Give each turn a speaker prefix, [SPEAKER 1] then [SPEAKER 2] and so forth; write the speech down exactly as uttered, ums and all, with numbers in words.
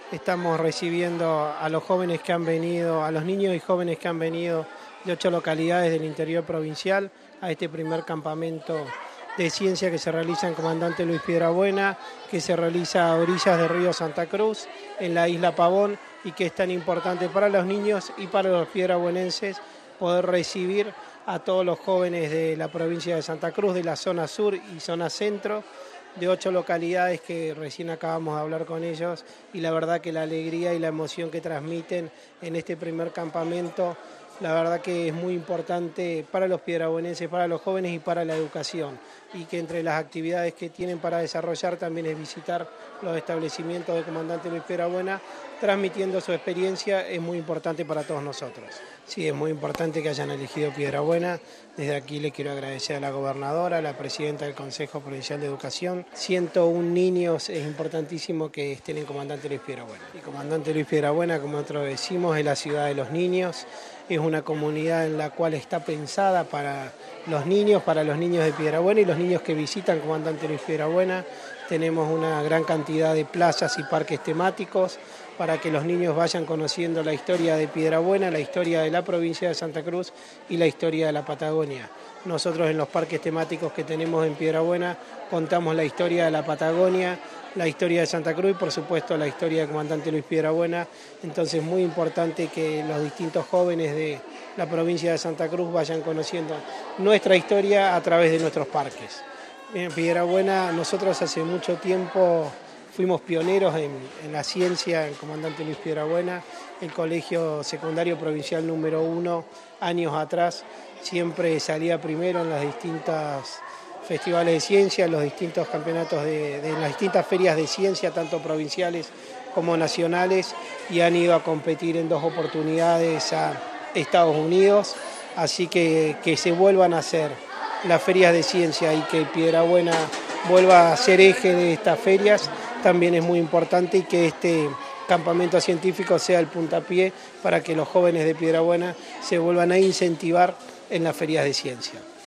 [SPEAKER 1] Estamos recibiendo a los jóvenes que han venido, a los niños y jóvenes que han venido de ocho localidades del interior provincial a este primer campamento de ciencia que se realiza en Comandante Luis Piedrabuena, que se realiza a orillas del río Santa Cruz, en la isla Pavón, y que es tan importante para los niños y para los piedrabuenenses poder recibir a todos los jóvenes de la provincia de Santa Cruz, de la zona sur y zona centro, de ocho localidades que recién acabamos de hablar con ellos, y la verdad que la alegría y la emoción que transmiten en este primer campamento, la verdad que es muy importante para los piedrabuenenses, para los jóvenes y para la educación, y que entre las actividades que tienen para desarrollar también es visitar los establecimientos del Comandante Luis Piedrabuena, transmitiendo su experiencia, es muy importante para todos nosotros. Sí, es muy importante que hayan elegido Piedrabuena. Desde aquí le quiero agradecer a la gobernadora, a la presidenta del Consejo Provincial de Educación. ciento uno niños, es importantísimo que estén en Comandante Luis Piedrabuena. Y Comandante Luis Piedrabuena, como nosotros decimos, es la ciudad de los niños. Es una comunidad en la cual está pensada para los niños, para los niños de Piedrabuena y los niños que visitan Comandante Luis Piedrabuena. Tenemos una gran cantidad de plazas y parques temáticos para que los niños vayan conociendo la historia de Piedrabuena, la historia de la provincia de Santa Cruz y la historia de la Patagonia. Nosotros en los parques temáticos que tenemos en Piedrabuena contamos la historia de la Patagonia, la historia de Santa Cruz y por supuesto la historia del Comandante Luis Piedrabuena. Entonces es muy importante que los distintos jóvenes de la provincia de Santa Cruz vayan conociendo nuestra historia a través de nuestros parques. En Piedrabuena nosotros hace mucho tiempo fuimos pioneros en, en la ciencia, el Comandante Luis Piedrabuena, el colegio secundario provincial número uno, años atrás, siempre salía primero en las distintas festivales de ciencia, en los distintos campeonatos, de, de las distintas ferias de ciencia, tanto provinciales como nacionales, y han ido a competir en dos oportunidades a Estados Unidos, así que que se vuelvan a hacer las ferias de ciencia y que Piedrabuena vuelva a ser eje de estas ferias, también es muy importante, y que este campamento científico sea el puntapié para que los jóvenes de Piedrabuena se vuelvan a incentivar en las ferias de ciencia.